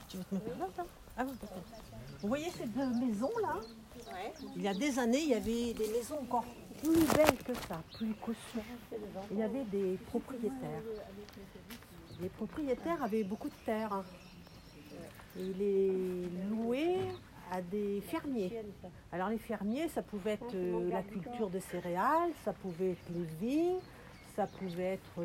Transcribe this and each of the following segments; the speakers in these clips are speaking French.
Tu veux te mettre là, toi? Ah oui, d'accord. Vous voyez ces deux maisons-là? Ouais. Il y a des années, il y avait des maisons encore plus belles que ça, plus cossues. Il y avait des propriétaires. Les propriétaires avaient beaucoup de terre. Hein. Ils les louaient à des fermiers. Alors les fermiers, ça pouvait être la culture de céréales, ça pouvait être les vignes, ça pouvait être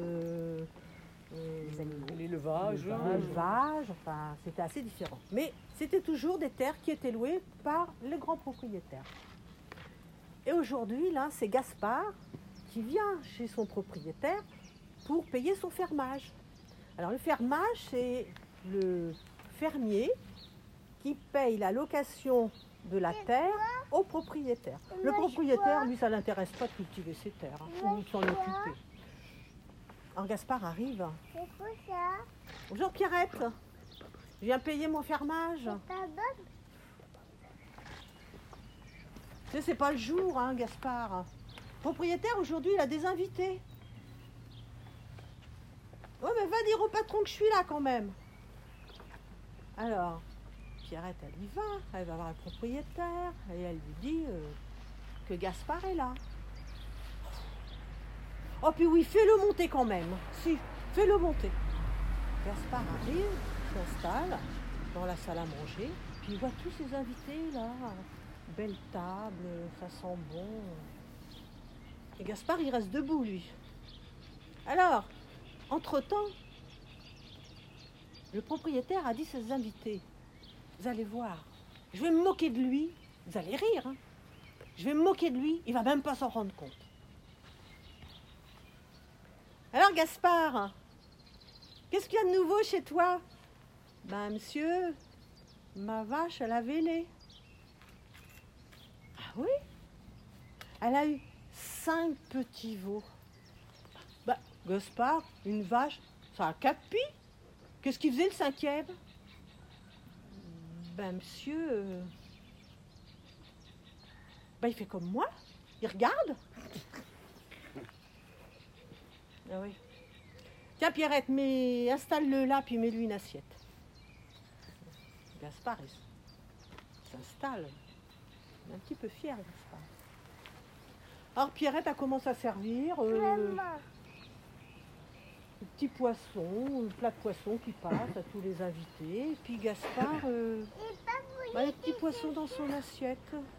l'élevage, enfin c'était assez différent. Mais c'était toujours des terres qui étaient louées par les grands propriétaires. Et aujourd'hui, là, c'est Gaspard qui vient chez son propriétaire pour payer son fermage. Alors le fermage, c'est le fermier qui paye la location de la terre au propriétaire. Le propriétaire, lui, ça ne l'intéresse pas de cultiver ses terres, ou de s'en occuper. Alors Gaspard arrive. C'est quoi ça? Bonjour Pierrette, je viens payer mon fermage. Tu sais, c'est pas le jour, hein, Gaspard. Le propriétaire, aujourd'hui, il a des invités. Ouais, mais va dire au patron que je suis là quand même. Alors, Pierrette, elle y va, elle va voir le propriétaire et elle lui dit que Gaspard est là. Oh, puis oui, fais-le monter quand même. Si, fais-le monter. Gaspard arrive, s'installe dans la salle à manger, puis il voit tous ses invités là. Belle table, ça sent bon. Et Gaspard, il reste debout, lui. Alors, entre-temps, le propriétaire a dit à ses invités, vous allez voir, je vais me moquer de lui, vous allez rire, hein. Je vais me moquer de lui, il va même pas s'en rendre compte. Alors Gaspard, qu'est-ce qu'il y a de nouveau chez toi? Ben monsieur, ma vache, elle a vélé. Ah oui? Elle a eu 5 petits veaux. Ben, Gaspard, une vache, ça a 4 pieds. Qu'est-ce qu'il faisait le 5e? Ben monsieur, ben il fait comme moi, il regarde. Ah oui. Tiens Pierrette, installe-le là, puis mets-lui une assiette. Gaspard, il s'installe. Il est un petit peu fier, Gaspard. Alors Pierrette, elle commence à servir le petit poisson, le plat de poisson qui passe à tous les invités. Et puis Gaspard, le petit poisson dans son assiette.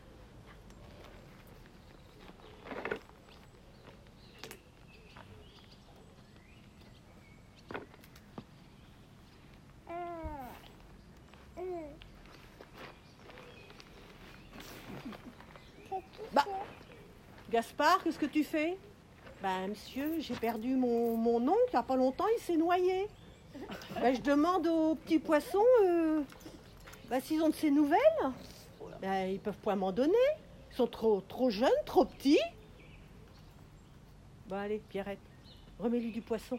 Gaspard, qu'est-ce que tu fais? Ben, monsieur, j'ai perdu mon oncle, il n'y a pas longtemps, il s'est noyé. Ben, je demande aux petits poissons s'ils ont de ces nouvelles. Ben, ils ne peuvent pas m'en donner. Ils sont trop jeunes, trop petits. Bon, allez, Pierrette, remets-lui du poisson.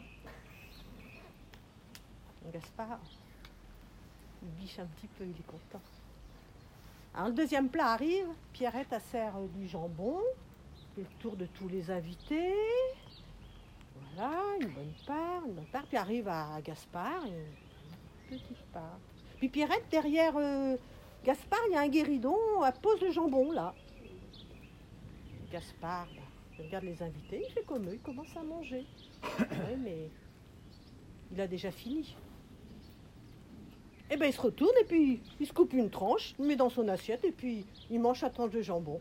Gaspard, il biche un petit peu, il est content. Alors, le deuxième plat arrive, Pierrette a sert du jambon. Le tour de tous les invités. Voilà, une bonne part. Puis arrive à Gaspard, une petite part. Puis Pierrette, derrière Gaspard, il y a un guéridon, elle pose le jambon là. Gaspard, il regarde les invités, il fait comme eux, il commence à manger. Ouais, mais il a déjà fini. Et bien il se retourne et puis il se coupe une tranche, il met dans son assiette et puis il mange sa tranche de jambon.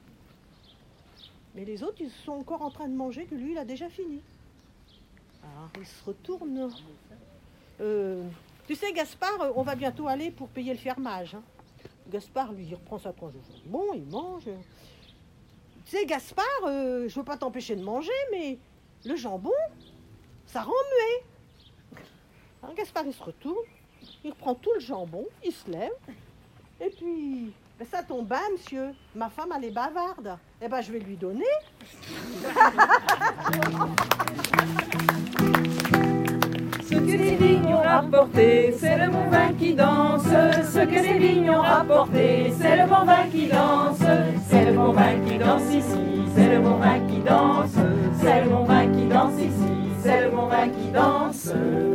Mais les autres, ils sont encore en train de manger, que lui, il a déjà fini. Alors, il se retourne. Tu sais, Gaspard, on va bientôt aller pour payer le fermage. Hein. Gaspard, lui, il reprend sa tranche de jambon, il mange. Tu sais, Gaspard, je ne veux pas t'empêcher de manger, mais le jambon, ça rend muet. Alors, Gaspard, il se retourne, il reprend tout le jambon, il se lève, et puis... Ben ça tombe bien, monsieur. Ma femme, elle est bavarde. Eh ben, je vais lui donner. Ce que les vignes ont rapporté, c'est le bon vin qui danse. Ce que les vignes ont rapporté, c'est le bon vin qui danse. C'est le bon vin qui danse ici, c'est le bon vin qui danse. C'est le bon vin qui danse ici, c'est le bon vin qui danse.